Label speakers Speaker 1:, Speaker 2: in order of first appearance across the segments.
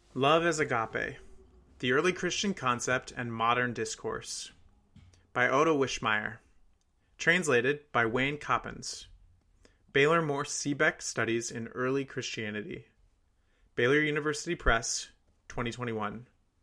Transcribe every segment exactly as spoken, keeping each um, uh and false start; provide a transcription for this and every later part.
Speaker 1: Love as Agape, The Early Christian Concept and Modern Discourse by Otto Wischmeyer. Translated by Wayne Coppens. Baylor Morse Seebeck Studies in Early Christianity. Baylor University Press, twenty twenty-one.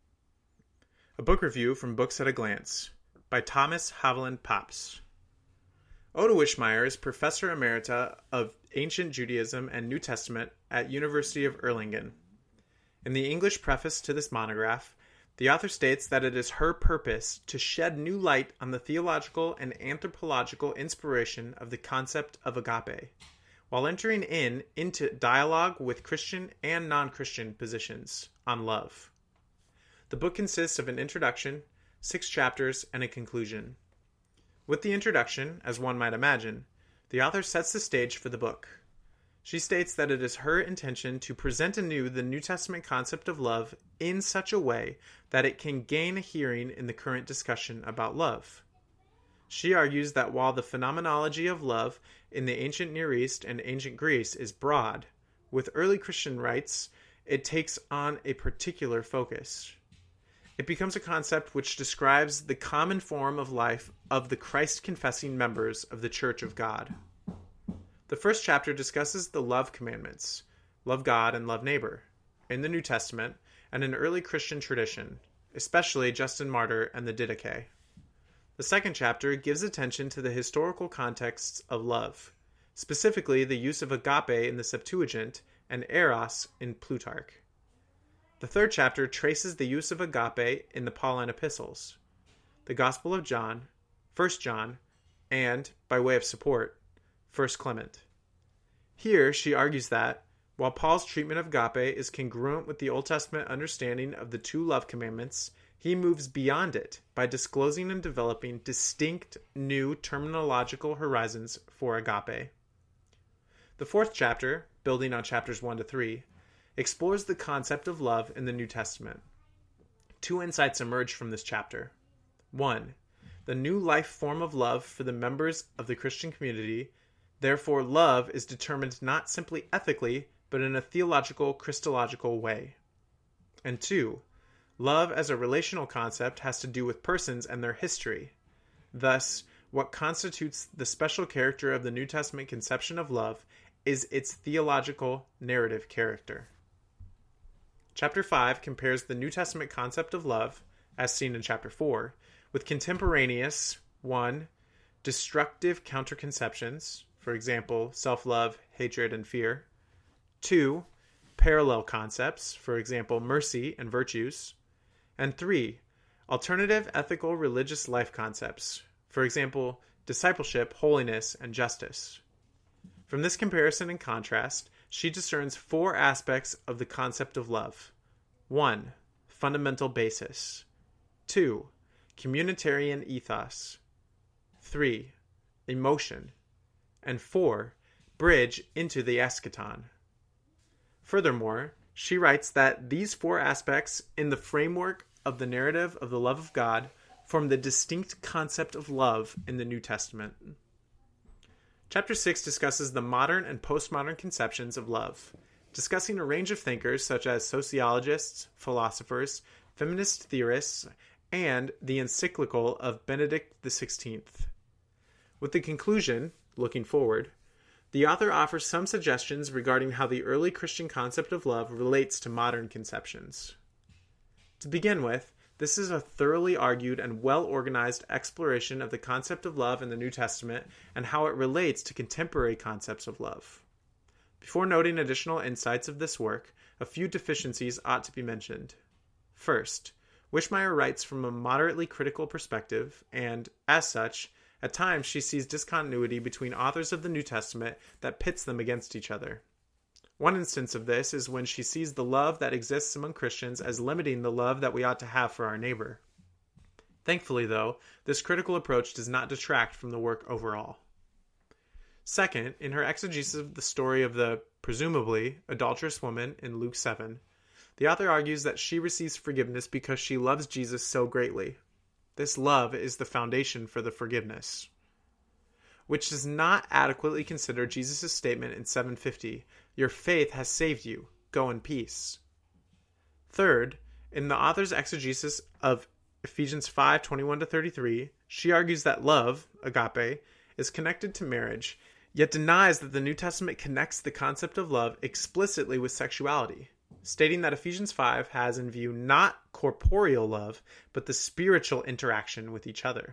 Speaker 1: A book review from Books at a Glance by Thomas Haviland Paps. Otto Wischmeyer is Professor Emerita of Ancient Judaism and New Testament at University of Erlangen. In the English preface to this monograph, the author states that it is her purpose to shed new light on the theological and anthropological inspiration of the concept of agape, while entering in into dialogue with Christian and non-Christian positions on love. The book consists of an introduction, six chapters, and a conclusion. With the introduction, as one might imagine, the author sets the stage for the book. She states that it is her intention to present anew the New Testament concept of love in such a way that it can gain a hearing in the current discussion about love. She argues that while the phenomenology of love in the ancient Near East and ancient Greece is broad, with early Christian rites, it takes on a particular focus. It becomes a concept which describes the common form of life of the Christ-confessing members of the Church of God. The first chapter discusses the love commandments, love God and love neighbor, in the New Testament and in early Christian tradition, especially Justin Martyr and the Didache. The second chapter gives attention to the historical contexts of love, specifically the use of agape in the Septuagint and eros in Plutarch. The third chapter traces the use of agape in the Pauline epistles, the Gospel of John, First John, and, by way of support, First Clement. Here she argues that, while Paul's treatment of agape is congruent with the Old Testament understanding of the two love commandments, he moves beyond it by disclosing and developing distinct new terminological horizons for agape. The fourth chapter, building on chapters one to three, explores the concept of love in the New Testament. Two insights emerge from this chapter. One, the new life form of love for the members of the Christian community. Therefore, love is determined not simply ethically, but in a theological, Christological way. And two, love as a relational concept has to do with persons and their history. Thus, what constitutes the special character of the New Testament conception of love is its theological narrative character. Chapter five compares the New Testament concept of love, as seen in chapter four, with contemporaneous, one, destructive counterconceptions, for example, self-love, hatred, and fear. Two, parallel concepts, for example, mercy and virtues. And three, alternative ethical religious life concepts, for example, discipleship, holiness, and justice. From this comparison and contrast, she discerns four aspects of the concept of love. One, fundamental basis. Two, communitarian ethos. Three, emotion. And four, bridge into the eschaton. Furthermore, she writes that these four aspects in the framework of the narrative of the love of God form the distinct concept of love in the New Testament. Chapter six discusses the modern and postmodern conceptions of love, discussing a range of thinkers such as sociologists, philosophers, feminist theorists, and the encyclical of Benedict the sixteenth. With the conclusion, looking forward, the author offers some suggestions regarding how the early Christian concept of love relates to modern conceptions. To begin with, this is a thoroughly argued and well-organized exploration of the concept of love in the New Testament and how it relates to contemporary concepts of love. Before noting additional insights of this work, a few deficiencies ought to be mentioned. First, Wischmeyer writes from a moderately critical perspective, and, as such, at times she sees discontinuity between authors of the New Testament that pits them against each other. One instance of this is when she sees the love that exists among Christians as limiting the love that we ought to have for our neighbor. Thankfully, though, this critical approach does not detract from the work overall. Second, in her exegesis of the story of the, presumably, adulterous woman in Luke seven, the author argues that she receives forgiveness because she loves Jesus so greatly. This love is the foundation for the forgiveness, which does not adequately consider Jesus' statement in seven fifty, "Your faith has saved you. Go in peace." Third, in the author's exegesis of Ephesians five twenty-one to thirty-three, she argues that love, agape, is connected to marriage, yet denies that the New Testament connects the concept of love explicitly with sexuality, stating that Ephesians five has in view not corporeal love, but the spiritual interaction with each other.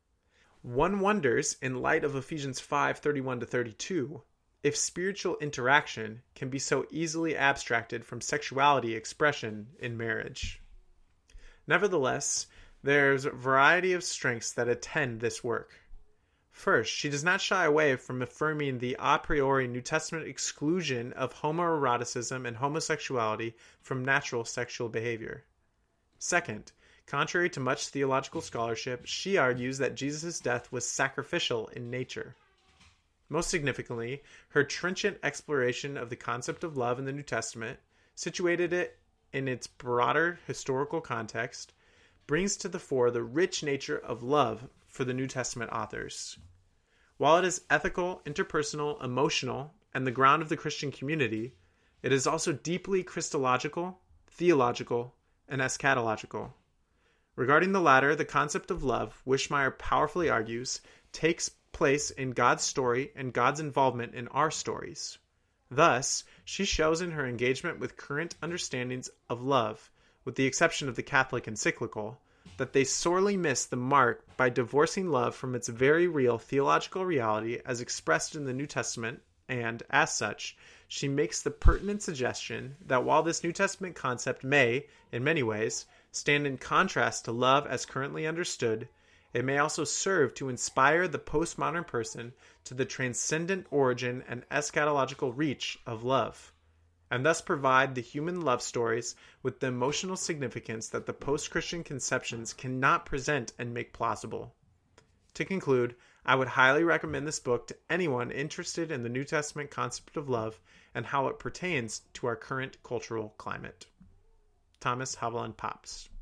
Speaker 1: One wonders, in light of Ephesians five thirty-one to thirty-two, if spiritual interaction can be so easily abstracted from sexuality expression in marriage. Nevertheless, there's a variety of strengths that attend this work. First, she does not shy away from affirming the a priori New Testament exclusion of homoeroticism and homosexuality from natural sexual behavior. Second, contrary to much theological scholarship, she argues that Jesus' death was sacrificial in nature. Most significantly, her trenchant exploration of the concept of love in the New Testament, situated it in its broader historical context, brings to the fore the rich nature of love for the New Testament authors. While it is ethical, interpersonal, emotional, and the ground of the Christian community, it is also deeply Christological, theological, and eschatological. Regarding the latter, the concept of love, Wishmeyer powerfully argues, takes place in God's story and God's involvement in our stories. Thus, she shows in her engagement with current understandings of love, with the exception of the Catholic encyclical, that they sorely miss the mark by divorcing love from its very real theological reality as expressed in the New Testament, and, as such, she makes the pertinent suggestion that while this New Testament concept may, in many ways, stand in contrast to love as currently understood, it may also serve to inspire the postmodern person to the transcendent origin and eschatological reach of love, and thus provide the human love stories with the emotional significance that the post-Christian conceptions cannot present and make plausible. To conclude, I would highly recommend this book to anyone interested in the New Testament concept of love and how it pertains to our current cultural climate. Thomas Haviland Pops.